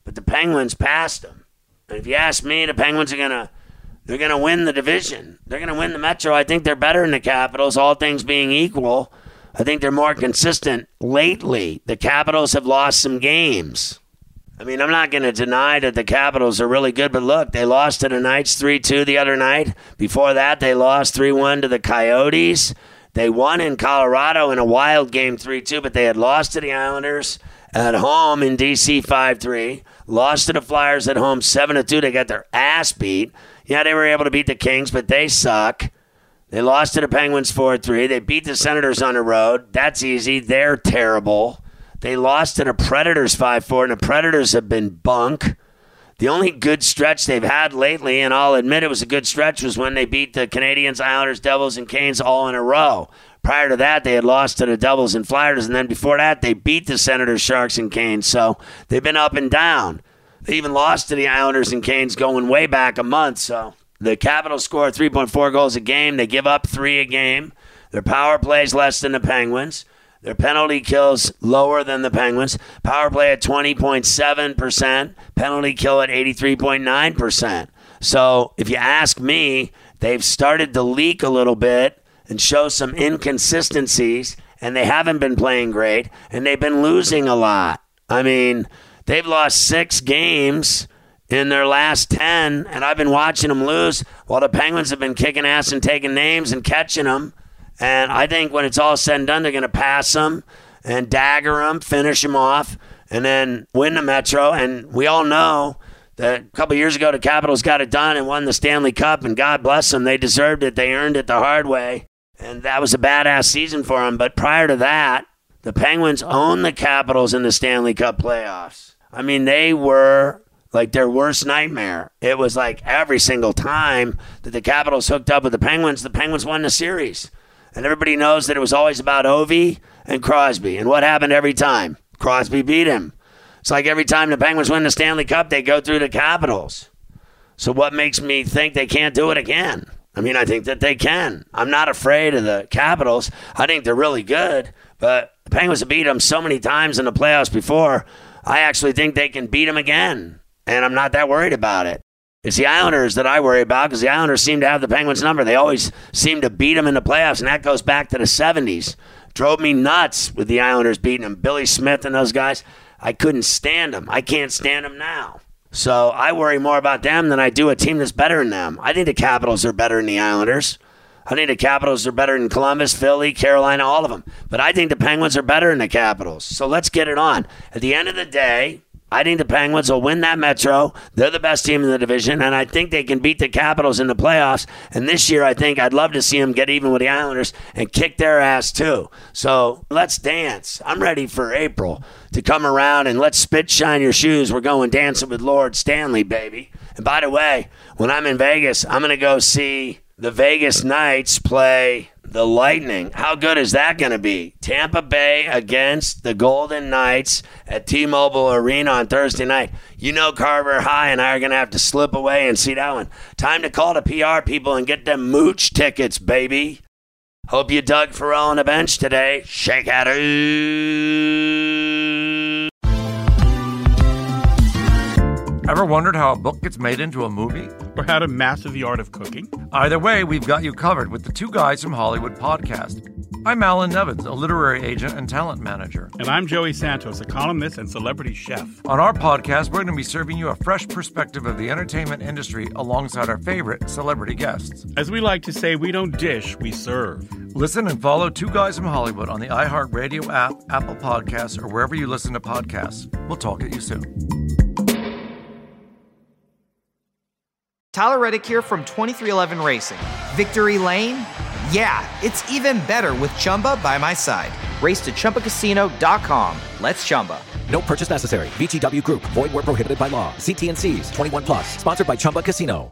but the Penguins passed them. And if you ask me, the Penguins are going to they're going to win the division. They're going to win the Metro. I think they're better than the Capitals, all things being equal. I think they're more consistent lately. The Capitals have lost some games. I mean, I'm not going to deny that the Capitals are really good, but look, they lost to the Knights three two the other night. Before that, they lost three one to the Coyotes. They won in Colorado in a wild game three two, but they had lost to the Islanders at home in D C five three. Lost to the Flyers at home seven to two. They got their ass beat. Yeah, they were able to beat the Kings, but they suck. They lost to the Penguins four three. They beat the Senators on the road. That's easy. They're terrible. They lost to the Predators five four, and the Predators have been bunk. The only good stretch they've had lately, and I'll admit it was a good stretch, was when they beat the Canadiens, Islanders, Devils, and Canes all in a row. Prior to that, they had lost to the Devils and Flyers, and then before that, they beat the Senators, Sharks, and Canes. So they've been up and down. They even lost to the Islanders and Canes going way back a month. So the Capitals score three point four goals a game. They give up three a game. Their power play is less than the Penguins. Their penalty kills lower than the Penguins. Power play at twenty point seven percent. Penalty kill at eighty-three point nine percent. So if you ask me, they've started to leak a little bit and show some inconsistencies, and they haven't been playing great, and they've been losing a lot. I mean, they've lost six games in their last ten, and I've been watching them lose while the Penguins have been kicking ass and taking names and catching them. And I think when it's all said and done, they're going to pass them and dagger them, finish them off, and then win the Metro. And we all know that a couple years ago, the Capitals got it done and won the Stanley Cup, and God bless them. They deserved it. They earned it the hard way. And that was a badass season for them. But prior to that, the Penguins owned the Capitals in the Stanley Cup playoffs. I mean, they were like their worst nightmare. It was like every single time that the Capitals hooked up with the Penguins, the Penguins won the series. And everybody knows that it was always about Ovi and Crosby. And what happened every time? Crosby beat him. It's like every time the Penguins win the Stanley Cup, they go through the Capitals. So what makes me think they can't do it again? I mean, I think that they can. I'm not afraid of the Capitals. I think they're really good. But the Penguins have beat them so many times in the playoffs before. I actually think they can beat them again. And I'm not that worried about it. It's the Islanders that I worry about because the Islanders seem to have the Penguins' number. They always seem to beat them in the playoffs, and that goes back to the seventies. Drove me nuts with the Islanders beating them. Billy Smith and those guys, I couldn't stand them. I can't stand them now. So I worry more about them than I do a team that's better than them. I think the Capitals are better than the Islanders. I think the Capitals are better than Columbus, Philly, Carolina, all of them. But I think the Penguins are better than the Capitals. So let's get it on. At the end of the day, I think the Penguins will win that Metro. They're the best team in the division, and I think they can beat the Capitals in the playoffs. And this year, I think I'd love to see them get even with the Islanders and kick their ass too. So let's dance. I'm ready for April to come around, and let's spit shine your shoes. We're going dancing with Lord Stanley, baby. And by the way, when I'm in Vegas, I'm going to go see the Vegas Knights play the Lightning. How good is that going to be? Tampa Bay against the Golden Knights at T-Mobile Arena on Thursday night. You know Carver High and I are going to have to slip away and see that one. Time to call the P R people and get them mooch tickets, baby. Hope you dug Pharrell on the bench today. Shake out. Ever wondered how a book gets made into a movie? Or how to master the art of cooking? Either way, we've got you covered with the Two Guys from Hollywood podcast. I'm Alan Nevins, a literary agent and talent manager. And I'm Joey Santos, a columnist and celebrity chef. On our podcast, we're going to be serving you a fresh perspective of the entertainment industry alongside our favorite celebrity guests. As we like to say, we don't dish, we serve. Listen and follow Two Guys from Hollywood on the iHeartRadio app, Apple Podcasts, or wherever you listen to podcasts. We'll talk at you soon. Tyler Reddick here from twenty-three eleven Racing. Victory Lane? Yeah, it's even better with Chumba by my side. Race to Chumba Casino dot com. Let's Chumba. No purchase necessary. V G W Group. Void where prohibited by law. See T and C's. twenty-one plus. Sponsored by Chumba Casino.